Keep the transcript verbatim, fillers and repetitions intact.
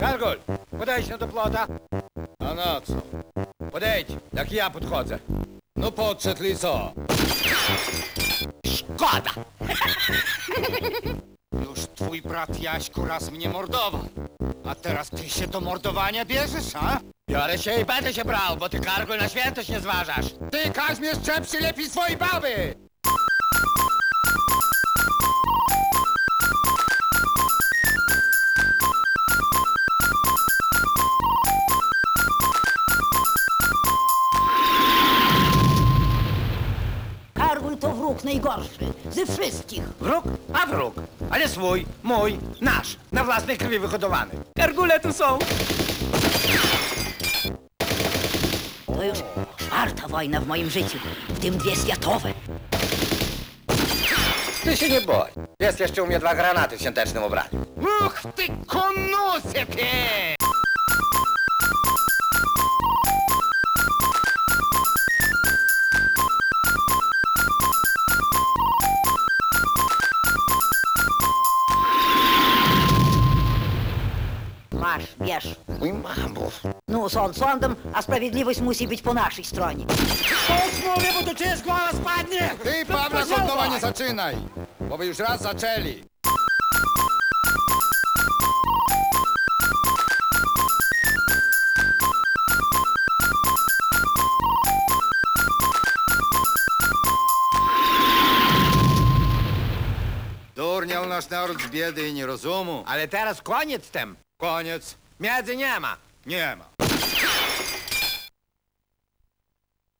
Kargul, podejdź no do plota. A na co? Podejdź, jak ja podchodzę. No podszedł i co? Szkoda! Już twój brat Jaśku raz mnie mordował. A teraz ty się do mordowania bierzesz, a? Biorę się i będę się brał, bo ty, Kargul, na świętość nie zważasz. Ty, Kaźmierz, czep się lepiej swojej baby! Kargul to wróg najgorszy ze wszystkich. Wróg? A wróg. Ale swój, mój, nasz, na własnej krwi wyhodowany. Kargule tu są. To już czwarta wojna w moim życiu, w tym dwie światowe. Ty się nie boj. Jest jeszcze u mnie dwa granaty w świątecznym ubraniu. Uch, ty konusie, ty! Masz, bierz. Mój mamów. No, sąd sądem, a sprawiedliwość musi być po naszej stronie. Chodź, mówię, bo to cię z głowa spadnie. Ty, Pawła, od nowa nie zaczynaj, bo wy już raz zaczęli. Durniał nasz naród z biedy i nierozumu. Ale teraz koniec z tym. Koniec. Miedzy nie ma. Nie ma.